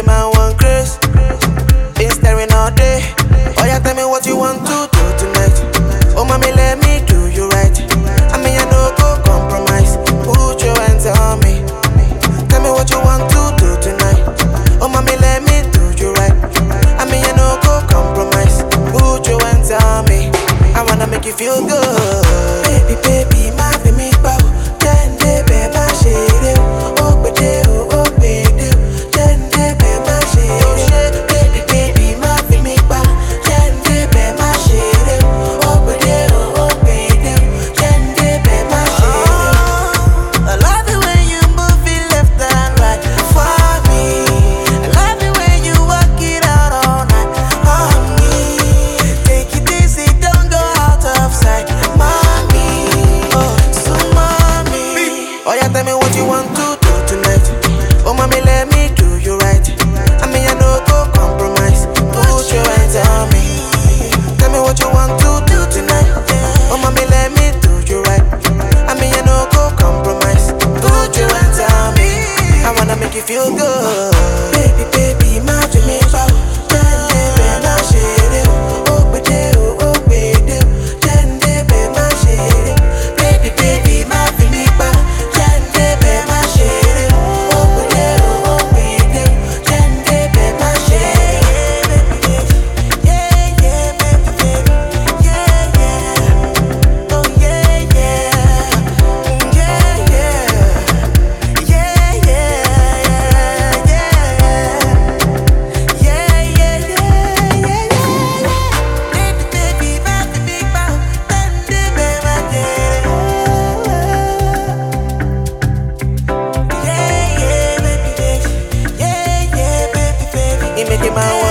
man one craze. Been staring all day. Oh yeah, tell me what you want to do tonight. Oh mommy, let me do you right. I mean I no go compromise. Put your hands on me. Tell me what you want to do tonight. Oh mommy, let me do you right. I mean I no go compromise. Put your hands on me. I wanna make you feel good. Baby, baby, my baby, bow. Then they be my shade. Oh, but they, oh, baby. Then they be my shade. Baby, baby, my baby, bow. Then they be my shade. Oh, but they, oh, baby. Then they be my shade. I love it when you move it left and right for me. I love it when you walk it out all night on me. Take it easy, don't go out of sight, mommy. Oh, so mommy. Oh yeah, tell me what you want to do tonight. Oh mommy, let me do you right. I mean I no go compromise. Put your hands on me. Tell me what you want to do tonight. Oh mommy, let me do you right. I mean I no go compromise. Put your hands on me. I wanna make you feel good. Baby, baby, my Jimmy bow. Then they be my shade. Oh, but they, oh, baby. Then they be my shade. Baby, baby, my Jimmy bow. Then they be my shade. Oh, but they, oh, baby. Then they be my shade. Yeah, yeah, baby, baby. Yeah, yeah. Oh, yeah, yeah. Yeah, yeah. Yeah, yeah, yeah, yeah. Yeah, yeah, yeah, yeah. Baby, baby, my baby, bow. Then they be my shade. Yeah, yeah, baby, baby. Yeah, yeah, baby, baby. You make it my